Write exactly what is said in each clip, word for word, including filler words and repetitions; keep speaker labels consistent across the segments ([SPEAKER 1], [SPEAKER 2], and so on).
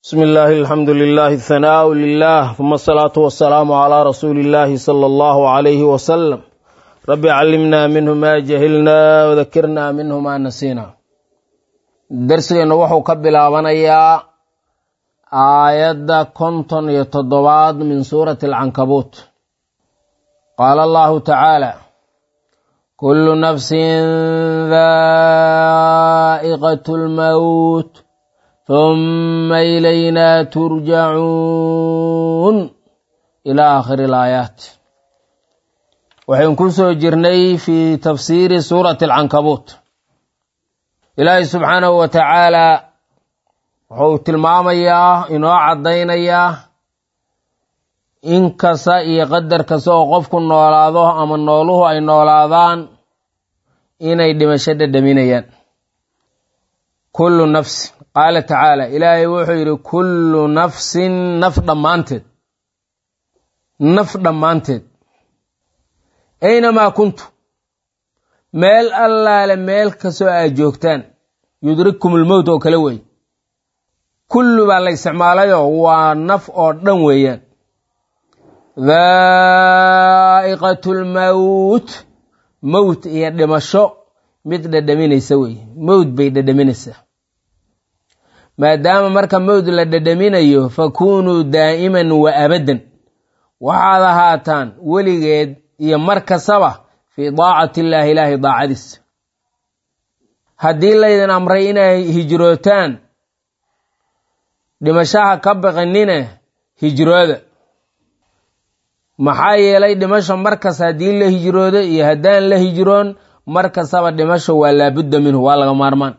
[SPEAKER 1] بسم الله الحمد لله الثناء لله ثم الصلاة والسلام على رسول الله صلى الله عليه وسلم رب علمنا منه ما جهلنا وذكرنا منه ما نسينا درسنا وحو كبلابنيا آيات كنتن يتضواد من سورة العنكبوت قال الله تعالى كل نفس ذائقة الموت ثم إلينا ترجعون إلى آخر الآيات وحين كنسو جرني في تفسير سورة العنكبوت إلهي سبحانه وتعالى وحو تلماميا إنو عدينيا إن كسا يقدر كسو قفك النولاده أما النولوه أي نولادان إني دمشد دمينيا كل نفس قال تعالى إلهي وحير كل نفس نف ضمانتد نف ضمانتد أينما كنت ميل الله لميل كسوء جوكتان يدرككم الموت وكلوي كل بالله استعماله هو نف أو دنويا ذائقة الموت موت يدمشو مثل دمين يسوي موت بيد دمين يسوي ما دام مركا مود لددمينيو فكونوا دائما وابدا وهذا هاتان وليد يا مركا سبا في طاعه الله اله ضاعدس هدي ليدن امرين هجروتان دمشاها كبقنينه هجروده maxaa yeelay dhimasho markas hadii la hijroodo iyo hadaan la hijroon markasaba dhimasho waa la budda minhu waa laga maarmaan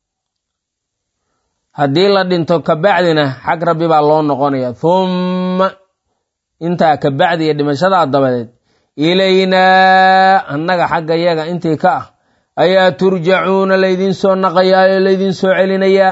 [SPEAKER 1] haddii la dhinto ka bacdina xaq rabbi baa loo noqonaya thumma inta ka bacdiya dhimashada dabadeed ilayna annaga xagga yaga intii ka ah ayaa turjacuuna laydin soo naqayaa laydin soo celinaya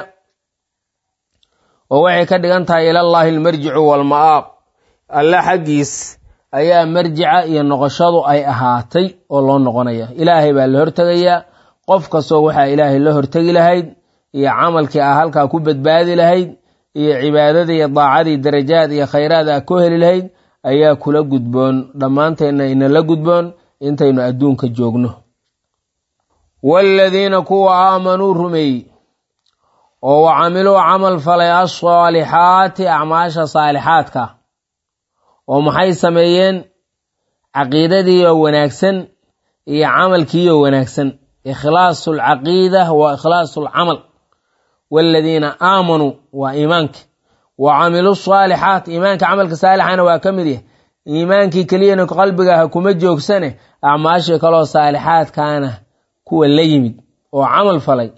[SPEAKER 1] oo waxay ka dhigan tahay ila allahi almarji'u wal ma'ab alla xaqiis ayaa marji'a iyo noqoshadu ay ahaatay oo loo noqonaya ilaahay baa la hortagaya qof kasto waxa ilaahay la hortagi lahayd iyo camalkii ah halka ku badbaadi lahayd iyo cibaadada iyo daacadii darajaad iyo khayraad ku heli lahayd ayaa kula gudboon dhamaanteena in la gudboon intaynu adduunka joogno walladina kuwa aamanu rumay oo wacamilu amal falay as-salihati a'maasha salihaadka oo maxay sameeyeen aqeedadii wanaagsan iyo camalkii wanaagsan ikhlaasul aqeedah wa ikhlaasul amal والذين آمنوا وإيمانك وعملوا الصالحات إيمانك عملك صالحانا وكمده إيمانك كلينك قلبك هكما جوك سنة أعماشك الله صالحات كان كو الليمد وعمل فلي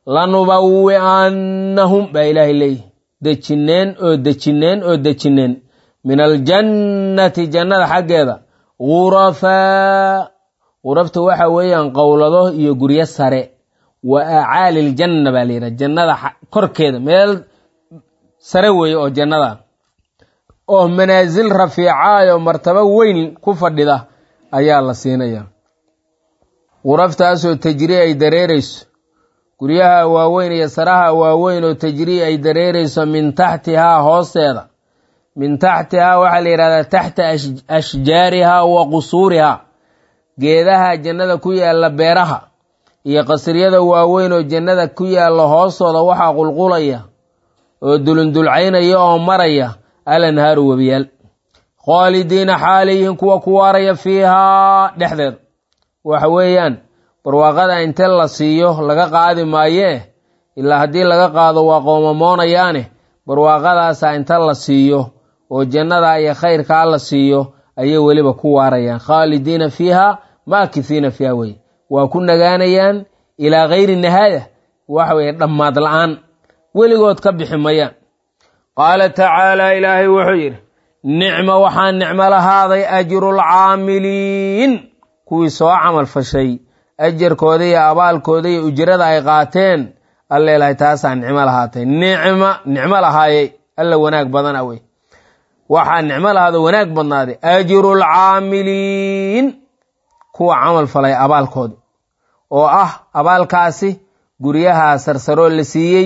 [SPEAKER 1] لنبوئنهم بإله الله دجنين أو دجنين أو دجنين من الجنة جنة حق هذا غرفا غرفت waxa weeyaan qowlado iyo guriyo sare وأعالي الجنة باليرة الجنة كركيدة ميل سروي أو جنة أو منازل رفيعة ومرتبة وين كفر ده أيا الله سينيا ورفت أسو تجري أي دريريس كريها ووين يسرها ووين وتجري أي دريريس من تحتها هوسيرة من تحتها وحليرة تحت أشجارها وقصورها جيدها جنة كويا إلا بيرها iyo qasriyada waaweyn oo jannada ku yaala hoosooda waxa qulqulaya oo dulundulcaynaya oo maraya alanhaaru wabiyal khalidina xaalihin kuwa ku waaraya fiiha dhexdeed waxa weeyaan barwaaqada inta la siiyo laga qaadi maaye ilaa hadii laga qaado waa qoomamoonayaane barwaaqadaas inta la siiyo oo jannada ay khayrka la siiyo ayay waliba ku waarayaan khalidina fiiha maakithina fiiha way waa ku nagaanayaan ilaa ghayri nihaaya waxa way dhamaad la'aan weligood ka biximayaan qaala ta'ala ilaahi wuxuu yiri nicma waxaan nicmo lahaaday ajrul aamiliin kuwii soo camal fashay ajarkooda iyo abaalkooda iyo ujrada ay qaateen alla ilaahay taasaan nicmo lahaatay nicma nicmo lahaayay alla wanaag badan away waxaan nicmo lahaado wanaag badnaaday ajrul aamiliin kuwa camal falay abaalkood oo ah abaalkaasi guriyaha sarsaro la siiyay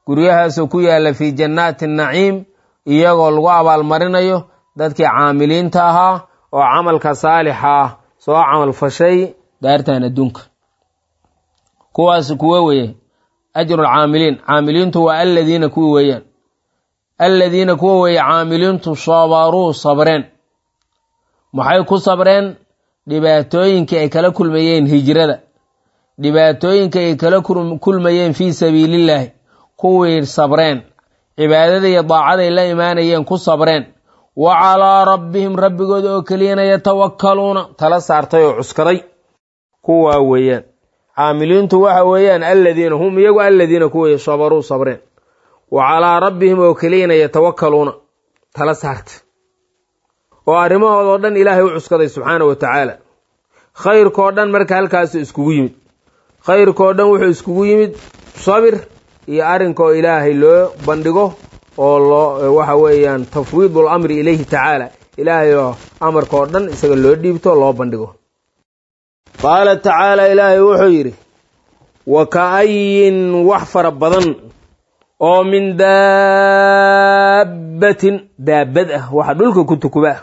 [SPEAKER 1] guryahaasoo ku yaalla fii jannaati naciim iyagoo lagu abaalmarinayo dadkii caamiliinta ahaa oo camalka saalixa ah soo camal fashay daartan adduunka kuwaas kuwa weeye ajrul caamiliin caamiliintu waa aladiina kuwa weeyaan aladiina kuwa weeye caamiliintu sabaruu sabreen maxay ku sabreen dhibaatooyinkii ay kala kulmayeen hijrada dhibaatooyinka ay kala kulmayeen fii sabiilillaahi kuwii sabreen cibaadada iyo daacaday la imaanayeen ku sabreen wa calaa rabbihim rabbigooda oo keliyana yatawakkaluuna tala saartay oo cuskaday kuwaa weeyaan caamiliintu waxa weeyaan aladiina hum iyagu aladiina kuway sabaruu sabreen wa calaa rabbihim oo keliyana yatawakkaluuna tala saartay oo arrimahoodoo dhan ilaahay u cuskaday subxaana wa tacaala khayrkoo dhan marka halkaasu iskugu yimid khayrkoo dhan wuxuu iskugu yimid sabir iyo arrinkaoo ilaahay loo bandhigo oo loo waxa weeyaan tafwiidul amri ilayhi tacaala ilaahay oo amarkaoo dhan isaga loo dhiibto loo bandhigo qaala tacaala ilaahay wuxuu yidhi wa ka'ayin wax fara badan oo min daabbatin daabad ah waxa dhulka ku tukuba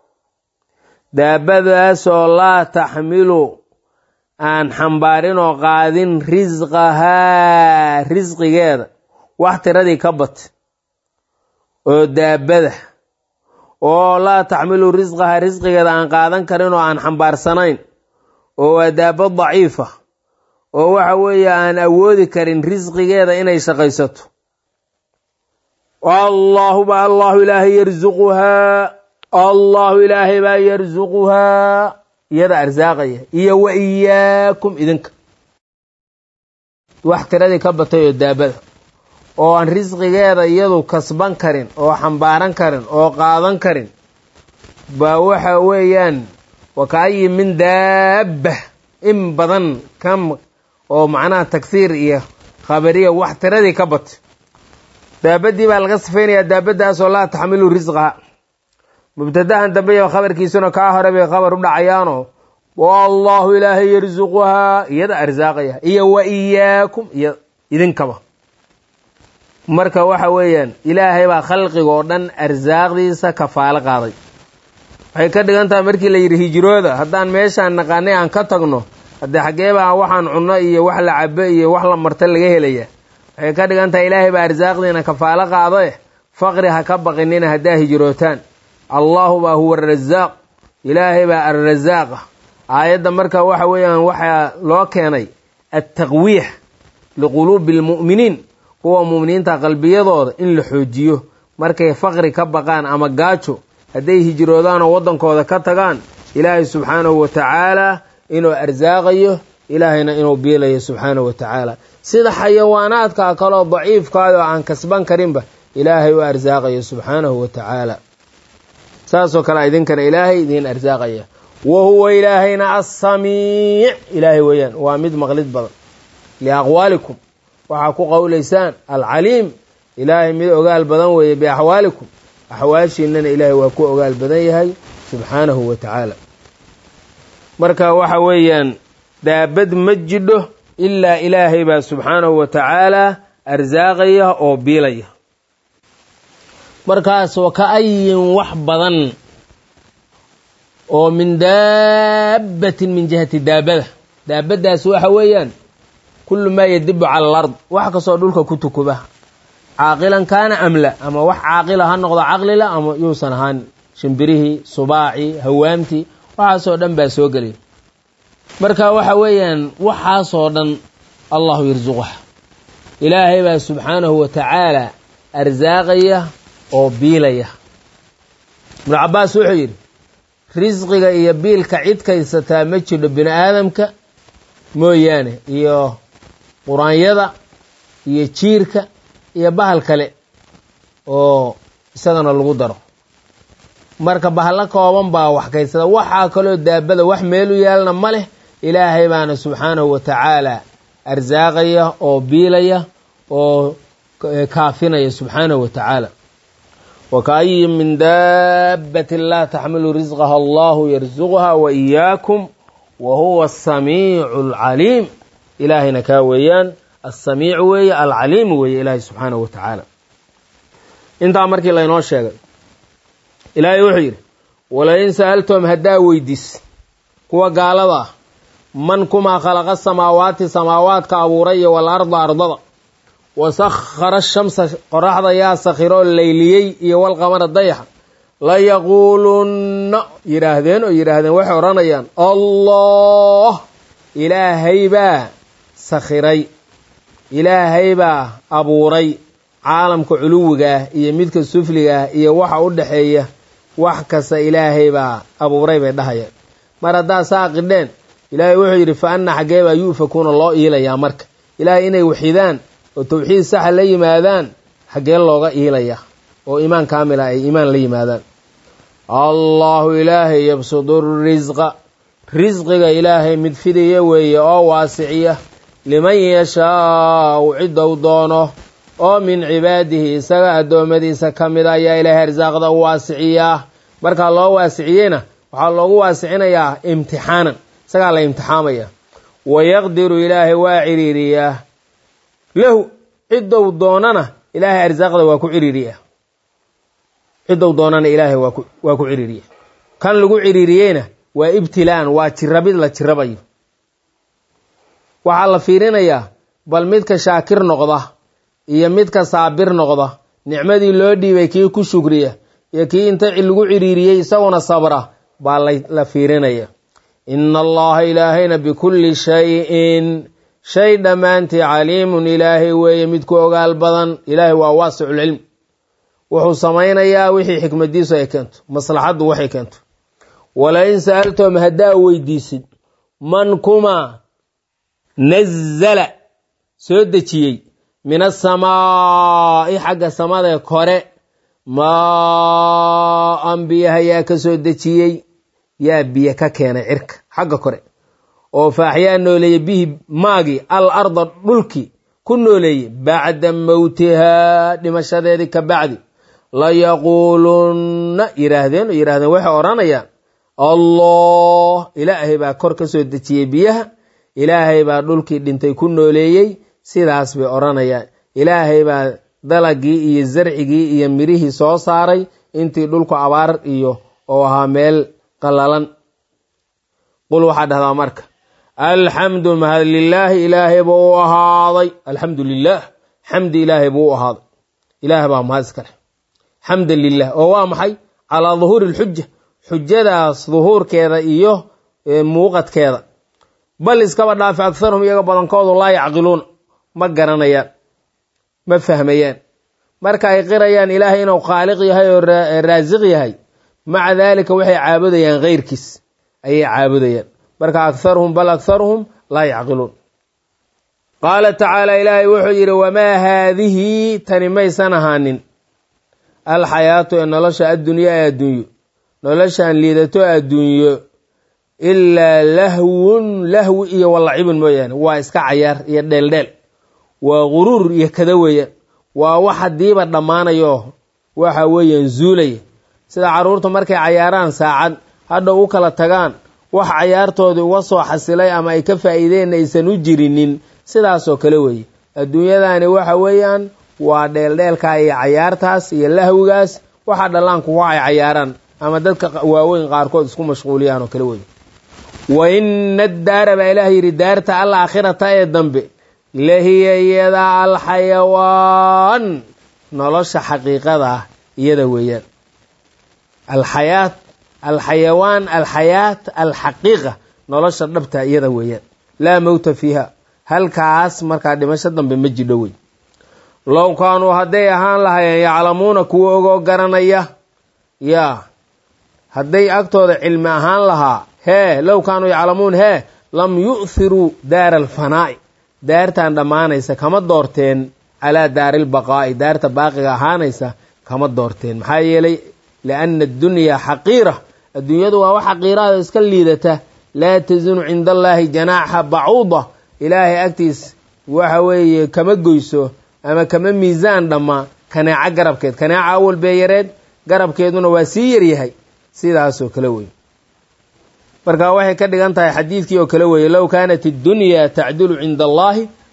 [SPEAKER 1] daabadaasoo laa taxmilu aan xambaarin oo qaadin risqahaa risqigeeda wax tiradii ka bat oo daabada oo laa taxmilu risqahaa risqigeeda aan qaadan karin oo aan xambaarsanayn oo waa daabad daciifa oo waxa weeye aan awoodi karin risqigeeda inay shaqaysato allahuba allahu ilaahay yarsuquhaa allahu ilaahay baa yarsuquhaa iyada arsaaqaya iyo wa iyaakum idinka wax tiradii ka batay oo daabada oo aan risqigeeda iyadu kasban karin oo xambaaran karin oo qaadan karin baa waxa weeyaan wakaayi min daabba in badan kam oo macnaha tagsiir iyo khabariya wax tiradii ka batay daabadii baa laga sifaynayaa daabadaasoo laa taxmilu risqaha mubtadahan dambe iyo khabarkiisuna kaa hore bay khabar u dhacayaanoo wallahu ilaahay yarsuquhaa iyada arsaaqaya iyo wa iyaakum iyo idinkaba marka waxa weeyaan ilaahay baa khalqigoo dhan arsaaqdiisa kafaalo qaaday waxay ka dhigan tahay markii la yidhi hijrooda haddaan meeshaan naqaanay aan ka tagno haddee xaggeebaa waxaan cunno iyo wax la cabo iyo wax la marta laga helaya waxay ka dhigan tahay ilaahay baa arsaaqdiina kafaalo qaadae faqri ha ka baqinina haddaa hijrootaan allahu baa huwa arasaaq ilaahay baa arrasaaqa aayadda marka waxa weeyaan waxaa loo keenay attaqwiix liquluubi almu'miniin kuwa mu'miniinta qalbiyadooda in la xoojiyo markay faqri ka baqaan ama gaajo hadday hijroodaan oo waddankooda ka tagaan ilaahay subxaanahu wa tacaala inuu arsaaqayo ilaahayna inuu biilayo subxaanahu wa tacaala sida xayawaanaadka kaloo daciifkaada oo aan kasban karinba ilaahay u arsaaqayo subxaanahu wa tacaala saasoo kale idinkana ilaahay idiin arsaaqaya wa huwa ilaahayna assamiic ilaahay weeyaan waa mid maqlid badan liaqwaalikum waxaa ku qowlaysaan alcaliim ilaahay mid ogaal badan weeye biaxwaalikum axwaashiinana ilaahay waa ku ogaal badan yahay subxaanahu wa tacaala marka waxa weeyaan daabad ma jidho ilaa ilaahay baa subxaanahu wa tacaala arsaaqaya oo biilaya markaas wa ka'ayin wax badan oo min daabbatin min jihati daabada daabadaas waxa weeyaan kullu maa yadibu cala alard wax kastoo dhulka ku tukuba caaqilan kaana amla ama wax caaqila ha noqdo caqlila ama yuusan ahaan shimbirihii subaacii hawaamtii waxaasoo dhan baa soo gelaya marka waxa weeyaan waxaasoo dhan allahu yarsuquha ilaahay baa subxaanahu wa tacaala arsaaqaya oo biilaya ibnu cabbaas wuxuu yidhi risqiga iyo biilka cid kaysataa ma jidho bini aadamka mooyaane iyo quraanyada iyo jiirka iyo bahal kale oo isagana lagu daro marka bahalla kooban baa wax kaysada waxaa kaloo daabada wax meelu yaalna ma leh ilaahay baana subxaanahu wa tacaala arsaaqaya oo biilaya oo kaafinaya subxaanahu wa tacaala wakaayin min daabbatin laa taxmilu risqaha allahu yarsuquha wa iyaakum wa huwa asamiicu alcaliim ilaahayna kaa weeyaan السميع وي العليم وي إلهي سبحانه وتعالى انت مركي الله ينوش شيئا إلهي وحير ولئن سألتم هدا ويديس كوا قال الله من كما خلق السماوات سماوات كأبوري والأرض أرضا وسخر الشمس قرحض يا سخيرو الليليي والقمر الضيحة لا يقولون يراهدين ويراهدين وحورانيان الله إلهي با سخيري إلهي با أبوري عالم كعلوغا إيا ميدك السفلغا إيا وحا ودحية وحكس إلهي با أبوري بيدهيا مردا ساقدين إلهي وحير فأنا حقيبا يوفكون الله إلي يا مرك إلهي إني وحيدان وتوحيد ساحة لي ماذان حقين الله إلي وإيمان كامل أي إيمان لي ماذان الله إلهي يبسط الرزق رزق إلهي مدفدية وهي أو واسعية لمن يشاء عده دونه أو من عباده سواء دومدي سكمدا يا إلهي رزاق ذا واسعية برك الله واسعينا وحال الله واسعنا يا امتحانا سواء الله امتحاميا ويقدر إلهي واعريريا له عده دوننا إلهي رزاق ذا واكو عريريا عده دوننا إلهي واكو, واكو عريريا كان لقو عريريينا وابتلان واتربيد لا تربيد waxa la fiirinayaa bal midka shaakir noqda iyo midka saabir noqda nicmadii loo dhiibay kii ku shukriya iyo kii inta lagu ciriiriyay isaguna sabra baa la fiirinaya inna allaha ilaahayna bikulli shay'in shay dhamaanti caliimun ilaahay weeye midku ogaal badan ilaahay waa waasicul cilm wuxuu samaynayaa wixii xikmadiisu ay keento maslaxadu waxay keento wala in sa'altum hadaa weydiisid man kuma نزل سودتي من السماء حق السماء كره ما أنبيها يا كسودتي يا بيك كان عرك حق كره أو فأحيانا نولي به ماجي الأرض ملكي كنو لي بعد موتها لمشهد ذلك بعد لا يقولون يراهدين يراهدين وحي أورانا يا الله إلهي با كور كسودتي بيها ilaahay baa dhulkii dhintay ku nooleeyay sidaas bay oranayaan ilaahay baa dalagii iyo zarcigii iyo mirihii soo saaray intii dhulku abaar iyo oo ahaa meel qalalan qul waxa dhahdaa marka alhamdu lillahi ilaahay buu ahaaday alhamdulillah hamdi ilaahay buu ahaaday ilaahay baa mahad iska leh hamdulillah oo waa maxay ala dhuhur alhujja hujjadaas dhuhurkeeda iyo muuqadkeeda بل اسكبر دافع أكثرهم يقى بدنكود الله يعقلون ما قرنيان ما فهميان مركا يقريان إلهي إنه خالق يهي والرازق يهي مع ذلك وحي عابديان غير كس أي عابديان مركا أكثرهم بل أكثرهم لا يعقلون قال تعالى إلهي وحجر وما هذه تنمي سنهان الحياة أن نلشأ الدنيا الدنيا نلشأ أن ليدتها الدنيا إلا لهو لهو إيه واللعب مويان وإسكا عيار يدل دل وغرور يكدويا وواحد ديبا دمانا يوه وحاويا زولي سيدا عرورتو مركي عياران ساعد هذا وكلا تغان وح عيارتو دي وصو حسلي أما يكفى إيدين إيسانو جرينين سيدا سو كلوي الدنيا داني وحاويا ودل دل كاي عيارتاس يلهو غاس وحا دلانكو وعي عياران أما دادك واوين غاركود اسكو مشغوليانو كلوي وإن الدار بإلهي ردارت على الآخرة الدنب لهي يدا الحيوان نلش حقيقة يدا ويان الحياة الحيوان الحياة الحقيقة نلش النبتة يدا ويان لا موت فيها هل كاس مركا دمشق الدنب مجدوي لو كانوا هدي هان لها يعلمون كوغو قرنية يا هدي أكتر علم هان لها هي لو كانوا يعلمون هي لم يؤثروا دار الفناء دارتان دمانيسا كما دورتين على دار البقاء دارت باقي هانيسا كما دورتين maxaa yeelay لأن الدنيا حقيرة الدنيا waa wax xaqiirada iska liidata لا تزن عند الله جناح بعوضة إلهي أكتس waxa weeye kama goyso ama kama miisaan dhama kanaaca garabkeed kanaaca awal beeyareed garabkeeduna waa sii yar yahay sidaas oo kala weey marka waxay ka dhigan tahay xadiidkii oo kala weey law kaanat ad-dunya ta'dulu 'inda Allah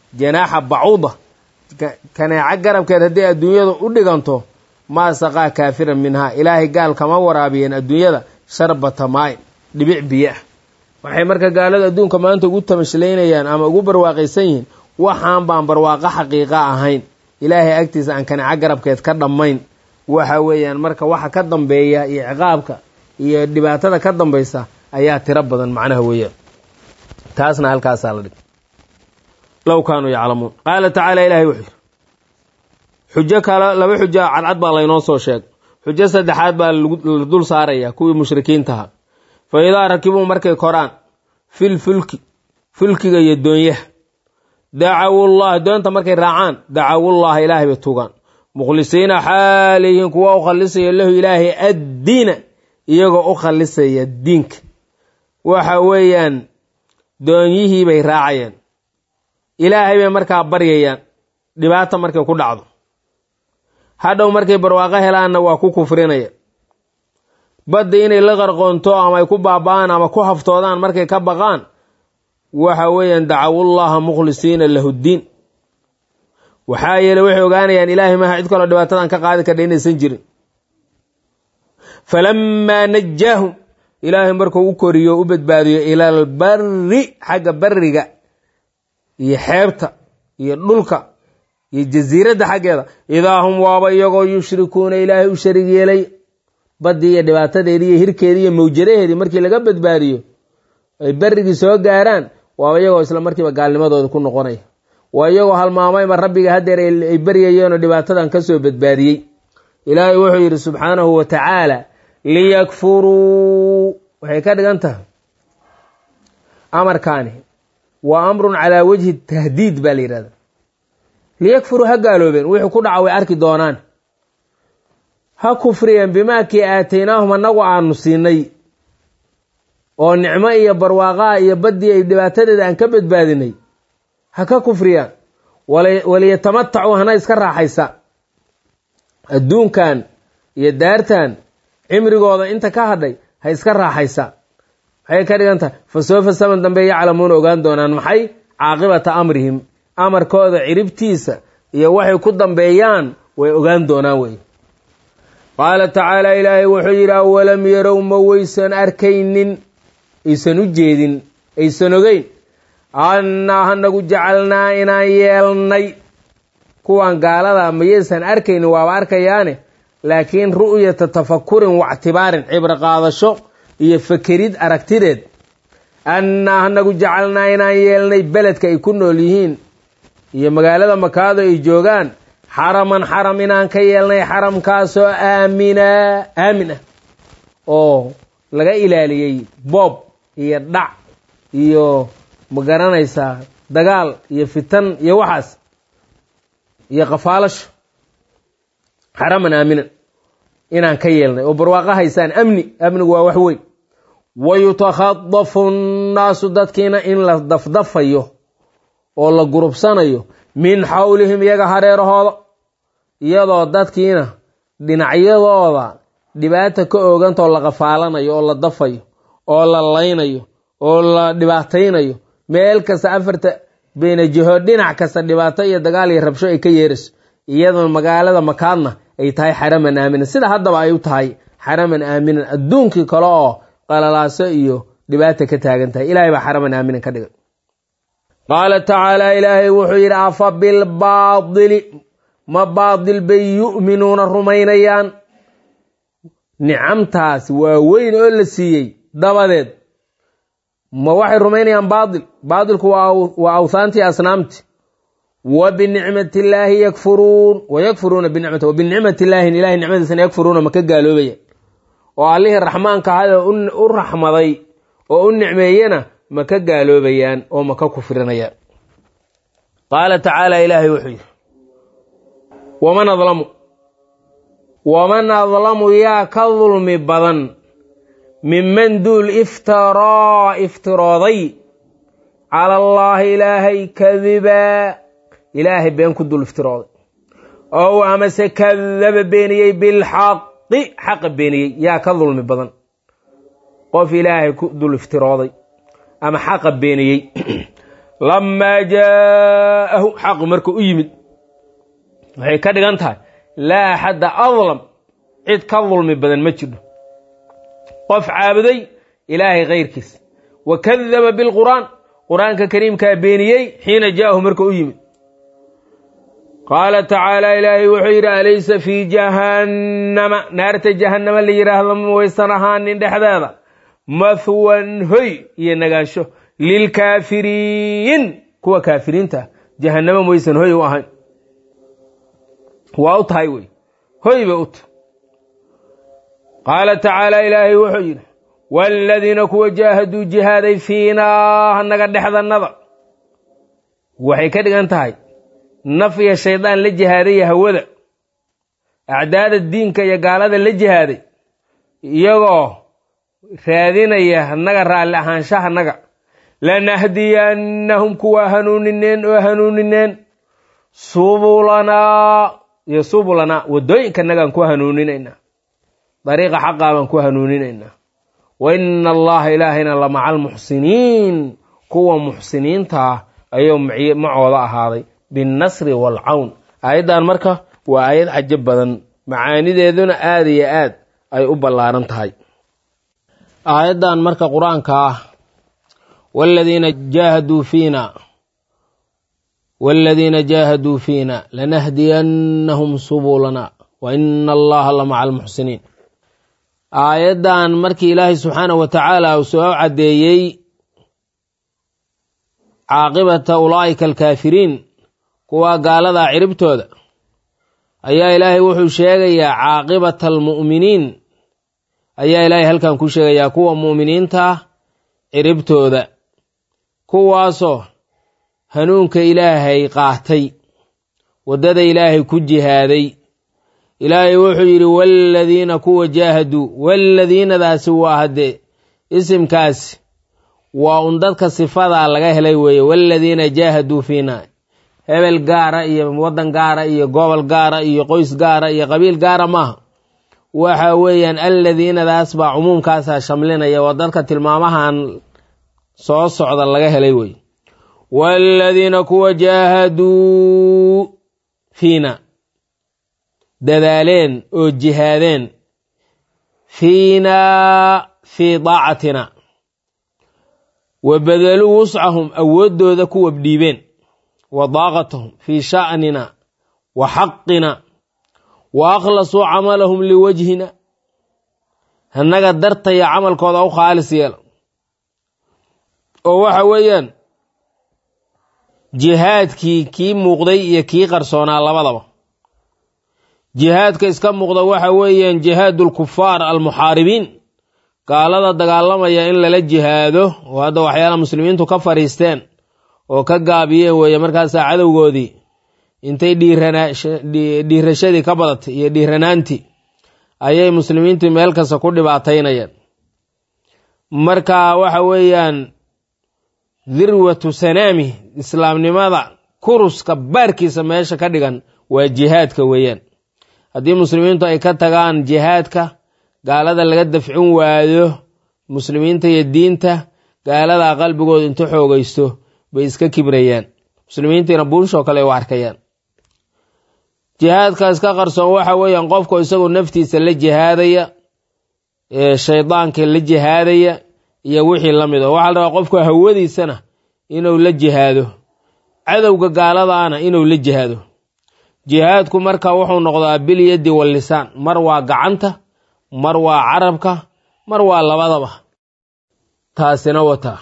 [SPEAKER 1] janaaxa bacuuda kaneeca garabkeed haddii adduunyada u dhiganto maa saqaa kaafiran minhaa ilaahay gaal kama waraabiyeen adduunyada sharbata maain dhibic biyo ah waxay marka gaalada adduunka maanta ugu tamashlaynayaan ama ugu barwaaqaysan yihiin waxaan baan barwaaqo xaqiiqa ahayn ilaahay agtiisa aan kaneeca garabkeed ka dhammayn waxa weeyaan marka waxa ka dambeeya iyo ciqaabka iyo dhibaatada ka dambaysa ayaa tiro badan macnaha weeyaan taasna halkaasaa la dhig low kaanuu yaclamuun qaala tacaala ilaahay wuxuu yidhi xujo kale laba xujo cadcad baa laynoo soo sheegay xujo saddexaad baa la dul saaraya kuwii mushrikiintaha fa idaa rakibuu markay koraan fil fulki fulkiga iyo doonyaha dacawullaha doonta markay raacaan dacawullaha ilaahay bay tugaan mukhlisiina xaalihiin kuwa u khalisaya lahu ilaahay addiina iyagoo u khalisaya diinka waxa weeyaan doonyihii bay raacayaan ilaahay bay markaa baryayaan dhibaata markay ku dhacdo hadhow markay barwaaqo helaanna waa ku kufrinaya badda inay la qarqoonto ama ay ku baaba'aan ama ku haftoodaan markay ka baqaan waxa weeyaan dacawullaha mukhlisiina lahu ddiin waxaa yeele waxay ogaanayaan ilaahay maaha cid kaloo dhibaatadan ka qaadi kardha inaysan jirin falammaa najaahum ilaahay markuu u koriyo u badbaadiyo ilaalbari xagga bariga iyo xeebta iyo dhulka iyo jasiiradda xaggeeda idaa hum waaba iyagoo yushrikuuna ilaahay u sharig yeelay baddii iyo dhibaatadeedii iyo hirkeedii iyo mawjadaheedii markii laga badbaadiyo ay barigii soo gaaraan waaba iyagoo isla markiiba gaalnimadooda ku noqonaya waa iyagoo halmaamayba rabbiga haddeer ay baryayeenoo dhibaatadan ka soo badbaadiyey ilaahay wuxuu yidhi subxaanahu wa tacaala liyakfuruu waxay ka dhigan tahay amarkaani waa amrun calaa wajhi tahdiid baa la yidhahda liyakfuruu ha gaaloobeen wixii ku dhaca way arki doonaan ha kufriyeen bimaa kii aataynaahum annagu aanu siinay oo nicmo iyo barwaaqaa iyo baddii ay dhibaatadeeda aan ka badbaadinay ha ka kufriyaan waliyatamatacuu hana iska raaxaysa adduunkan iyo daartan cimrigooda inta ka hadhay ha iska raaxaysa maxay ka dhigan tahay fa soofa saman dambe yaclamuuna ogaan doonaan maxay caaqibata amrihim amarkooda ciribtiisa iyo waxay ku dambeeyaan way ogaan doonaan wey qaala tacaala ilaahay wuxuu yidhi awalam yarow ma waysan arkaynin aysan u jeedin aysan ogeyn annaa hanagu jacalnaa inaan yeelnay kuwan gaalada mayaysan arkaynin waaba arkayaane laakiin ru'yata tafakurin wactibaarin cibro qaadasho iyo fakerid aragtideed annaa hanagu jacalnaa inaan yeelnay beledka ay ku nool yihiin iyo magaalada makaado ay joogaan xaraman xaram inaan ka yeelnay xaramkaasoo aaminaa aamin ah oo laga ilaaliyey boob iyo dhac iyo ma garanaysaa dagaal iyo fitan iyo waxaas iyo qafaalasho xaraman aaminan inaan ka yeelnay oo barwaaqo haysaan amni amnigu waa wax weyn wayutakhadafu nnaasu dadkiina in la dafdafayo oo la gurubsanayo min xawlihim iyaga hareerahooda iyadoo dadkiina dhinacyadooda dhibaata ka oogantoo la qafaalanayo oo la dafayo oo la laynayo oo la dhibaataynayo meel kasta afarta beena jiho dhinac kasta dhibaato iyo dagaal iyo rabsho ay ka yeerayso iyadoo magaalada makaadna ay tahay xaraman aaminan sida haddaba ay u tahay xaraman aaminan adduunkii kale oo qalalaaso iyo dhibaata ka taagan tahay ilaahay baa xaraman aaminan ka dhigay qaala tacaala ilaahay wuxuu yidhi afa bilbaadili ma baadil bay yu'minuuna rumaynayaan nicamtaas waa weyn oo la siiyey dabadeed ma waxay rumaynayaan baadil baadilku waa awhaantii asnaamti wa binicmati illaahi yakfuruun wa yakfuruuna binicmati wa binicmati illaahi ilahay nicmadiisana yakfuruuna ma ka gaaloobayaan oo allihii raxmaanka ahada u raxmaday oo u nicmeeyena ma ka gaaloobayaan oo ma ka kufrinayaan qaala tacaala ilaahay wuxuu yidhi waman adlamu waman adlamu yaa ka dulmi badan minman duul iftaraa iftirooday cala allaahi ilaahay kadibaa ilaahay been ku dul iftirooday ow amase kadaba beeniyey bilxaqi xaqa beeniyey yaa ka dulmi badan qof ilaahay ku dul iftirooday ama xaqa beeniyey lamaa jaa'ahu xaqu markuu u yimid waxay ka dhigan tahay laa axadda adlam cid ka dulmi badan ma jiro qof caabuday ilaahay kayrkiis wa kadaba bilqur'aan qur'aanka kariimkaa beeniyey xiina jaa'ahu markuu u yimid qaala tacaala ilaahay wuxuu yidhi alaysa fii jahannama naarta jahannama la yidhaahdo ma waysan ahaanin dhexdeeda mahwan hoy iyo nagaansho lilkaafiriin kuwa kaafiriinta jahannama ma waysan hoy u ahayn waa u tahay wey hoy bay u tahay qaala tacaala ilaahay wuxuu yidhi waaladiina kuwa jaahaduu jihaaday fiinaa hanaga dhexdannada waxay ka dhigan tahay naf iyo shaydaan la jihaadaya hawada acdaada diinka iyo gaalada la jihaaday iyagoo raadinaya hanaga raalli ahaanshahanaga lanahdiyannahum kuwa hanuunineen oo hanuunineen subulanaa iyo subulanaa waddooyinkanagaan ku hanuuninaynaa dariiqa xaqaa baan ku hanuuninaynaa wa ina allaha ilaahayna la maca almuxsiniin kuwa muxsiniintaa ayuu macooda ahaaday binnasri waalcawn aayaddan marka waa aayad cajab badan macaanideeduna aad iyo aad ay u ballaaran tahay aayaddan marka qur-aanka ah waaladiina jaahaduu fiina waaladiina jaahaduu fiina lanahdiyannahum subulana wa ina allaha la maca almuxsiniin aayaddan markii ilaahay subxaanahu wa tacaala uu soo caddeeyey caaqibata ulaa'ika alkaafiriin kuwa gaaladaa ciribtooda ayaa ilaahay wuxuu sheegayaa caaqibata almu'miniin ayaa ilaahay halkan ku sheegayaa kuwa mu'miniinta ciribtooda kuwaasoo hanuunka ilaahay qaatay waddada ilaahay ku jihaaday ilaahay wuxuu yidhi waaladiina kuwa jaahaduu waaladiinadaasi waa haddee isimkaasi waa un dadka sifadaa laga helay weeye waaladiina jaahaduu fiina hebel gaara iyo waddan gaara iyo gobol gaara iyo qoys gaara iyo qabiil gaara maaha waxa weeyaan alladiinadaas baa cumuumkaasaa shamlinaya waa dadka tilmaamahan soo socda laga helay weye waaladiina kuwa jaahaduu fiina dadaaleen oo jihaadeen fiinaa fii daacatina wa badaluu wuscahum awooddooda ku wabdhiibeen wa daaqatahum fii sha'nina wa xaqina wa akhlasuu camalahum liwajhina annaga dartaya camalkooda u khaalis yeela oo waxa weeyaan jihaadkii kii muuqday iyo kii qarsoonaa labadaba jihaadka iska muuqda waxa weeyaan jihaadulkufaar almuxaaribiin gaalada dagaalamaya in lala jihaado oo hadda waxyaala muslimiintu ka fadhiisteen oo ka gaabiyeen weeye markaasaa cadowgoodii intay dhiirashadii ka badatay iyo dhiiranaantii ayay muslimiintii meel kasta ku dhibaataynayaan marka waxa weeyaan dirwatu sanaami islaamnimada kuruska baarkiisa meesha ka dhigan waa jihaadka weeyaan haddii muslimiintu ay ka tagaan jihaadka gaalada laga dafcin waayo muslimiinta iyo diinta gaaladaa qalbigooda inta xoogaysto bay iska kibrayaan muslimiintiina buunshoo kale u arkayaan jihaadkaas ka qarsoon waxa weeyaan qofku isagoo naftiisa la jihaadaya ee shaydaanka la jihaadaya iyo wixii la mid oo waxaa la rabaa qofku hawadiisana inuu la jihaado cadowga gaaladaana inuu la jihaado jihaadku marka wuxuu noqdaa bil yadi wal lisaan mar waa gacanta mar waa carabka mar waa labadaba taasina wata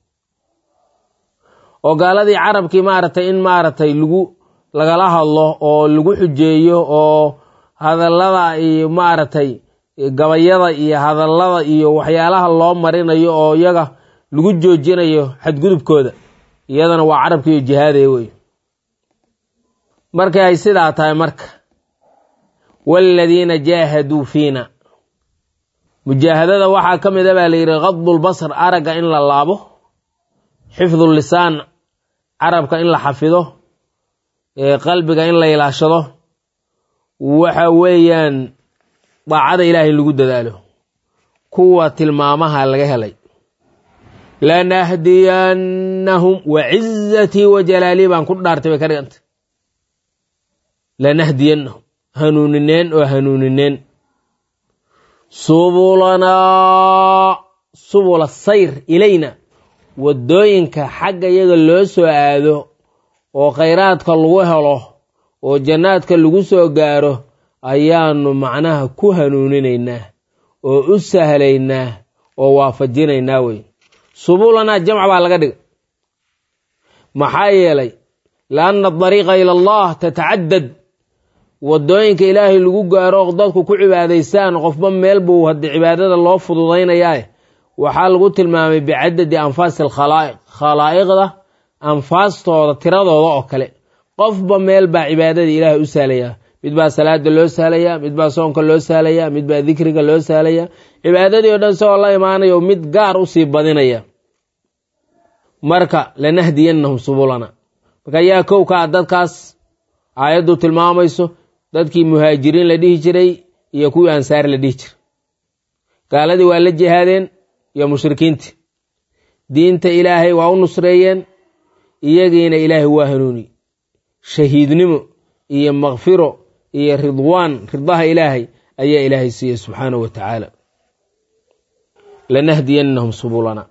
[SPEAKER 1] oo gaaladii carabkii maaragtay in maaragtay lagu lagala hadlo oo lagu xujeeyo oo hadallada iyo maaragtay gabayada iyo hadallada iyo waxyaalaha loo marinayo oo iyaga lagu joojinayo xadgudubkooda iyadana waa carabkii iyo jihaadaya wey markay ay sidaa tahay marka waaladiina jaahaduu fiina mujaahadada waxaa ka mid a baa la yidhi qadulbasar aragga in la laabo xifdulisaan carabka in la xafido qalbiga in la ilaashado waxa weeyaan daacada ilaahay lagu dadaalo kuwa tilmaamaha laga helay lanahdiyannahum wacizatii wajalaalii baan ku dhaartay bay ka dhigantay lanahdiyannahum hanuunineen oo hanuunineen subulanaa subula sayr ilayna waddooyinka xagga iyaga loo soo aado oo khayraadka lagu helo oo jannaadka lagu soo gaaro ayaanu macnaha ku hanuuninaynaa oo u sahlaynaa oo waafajinaynaa wey subulanaa jamc baa laga dhigay maxaa yeelay lianna adariiqa ila allah tatacadad waddooyinka ilaahay lagu gaaro dadku ku cibaadaystaan qofba meel buu haddi cibaadada loo fududaynayaa waxaa lagu tilmaamay bicadadi anfaasi alkhalaa'iq khalaa'iqda anfaastooda tiradooda oo kale qofba meel baa cibaadada ilaahay u sahlayaa mid baa salaada loo sahlayaa mid baa soonka loo sahlayaa mid baa dikriga loo sahlayaa cibaadadii oo dhan isagoo la imaanayo mid gaar u sii badinaya marka lanahdiyannahum subulana marka yaa kow ka dadkaas aayaddu tilmaamayso dadkii muhaajiriin la dhihi jiray iyo kuwii ansaar la dhihi jiray gaaladii waa la jihaadeen iyo mushrikiintii diinta ilaahay waa u nusreeyeen iyagiina ilaahay waa hanuuni shahiidnimo iyo makfiro iyo ridwaan ridaha ilaahay ayaa ilaahay siiyey subxaanahu wa tacaala lanahdiyannahum subulana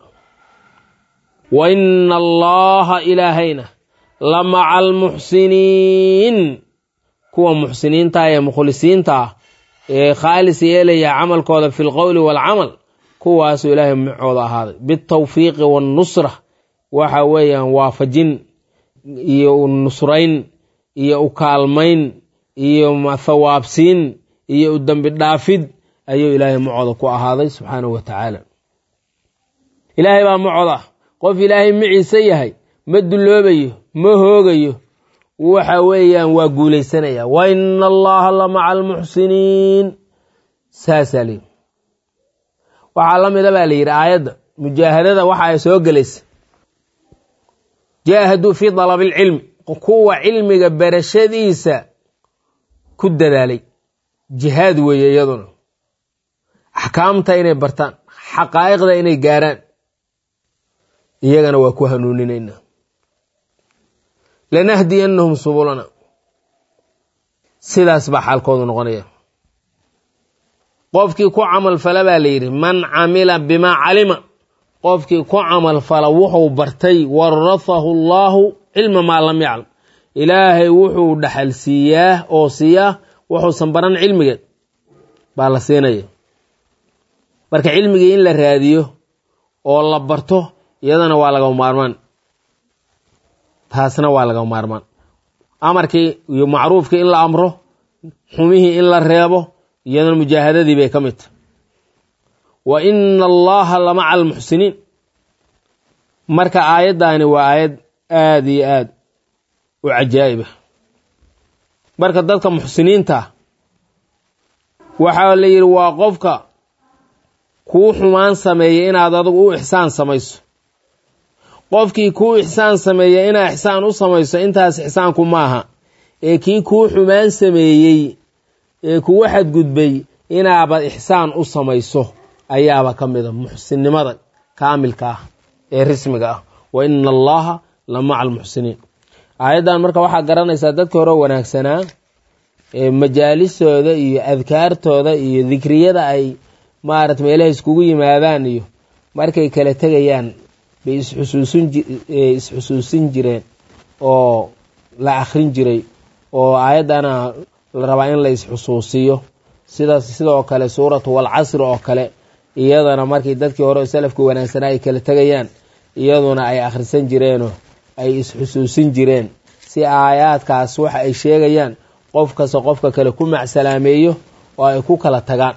[SPEAKER 1] wa ina allaha ilaahayna la maca almuxsiniin kuwa muxsiniinta ee mukhlisiinta ah ee khaalis yeelaya camalkooda fi lqowli waalcamal kuwaasuu ilaahay macooda ahaaday bitawfiiqi waannusra waxa weeyaan waafajin iyo u nusrayn iyo u kaalmayn iyo thawaabsiin iyo u dembi dhaafid ayuu ilaahay macooda ku ahaaday subxaanahu wa tacaala ilaahay baa macooda qof ilaahay maciise yahay ma dulloobayo ma hoogayo waxa weeyaan waa guulaysanaya wa ina allaha la maca almuxsiniin saasaa layidhi waxaa la mida baa la yidhi aayadda mujaahadada waxa ay soo gelaysa jaahaduu fii dalabi alcilmi kuwa cilmiga barashadiisa ku dadaalay jihaad weeye iyaduna axkaamta inay bartaan xaqaa'iqda inay gaaraan iyagana waa ku hanuuninaynaa lanahdiyannahum subulana sidaas baa xaalkoodu noqonaya qofkii ku camal fala baa la yidhi man camila bimaa calima qofkii ku camal fala wuxuu bartay warahahu allaahu cilma maa lam yaclam ilaahay wuxuu dhaxal siiyaa oo siiyaa wuxuusan baran cilmigeed baa la siinaya marka cilmigii in la raadiyo oo la barto iyadana waa laga maarmaan taasna waa laga maarmaan amarkii iyo macruufkii in la amro xumihii in la reebo iyadana mujaahadadii bay ka mid tahay wa ina allaha la maca almuxsiniin marka aayaddaani waa aayad aad iyo aad u cajaa'ib ah marka dadka muxsiniinta waxaa la yidhi waa qofka kuu xumaan sameeya inaad adigu u ixsaan samayso qofkii kuu ixsaan sameeya inaad ixsaan u samayso intaas ixsaanku maaha ee kii kuu xumaan sameeyey ee kugu xadgudbay inaabad ixsaan u samayso ayaaba ka mida muxsinnimada kaamilka ah ee rismiga ah wa ina allaha la maca almuxsiniin aayaddan marka waxaa garanaysaa dadka hore wanaagsanaa ee majaalisooda iyo adkaartooda iyo dikriyada ay maarata meelaha iskugu yimaadaan iyo markay kala tegayaan bay isxusuusin isxusuusin jireen oo la akhrin jiray oo aayaddana la rabaa in la isxusuusiyo sidaas sidoo kale suuratu walcasri oo kale iyadana markii dadkii hore salafka wanaagsanaa ay kala tegayaan iyaduna ay akhrisan jireenoo ay isxusuusin jireen si aayaadkaas waxa ay sheegayaan qof kasta qofka kale ku macsalaameeyo oo ay ku kala tagaan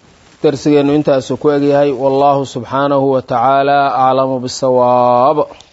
[SPEAKER 1] darsigeennu intaasu ku egyahay wallaahu subxaanahu wa tacaala aclamu bisawaab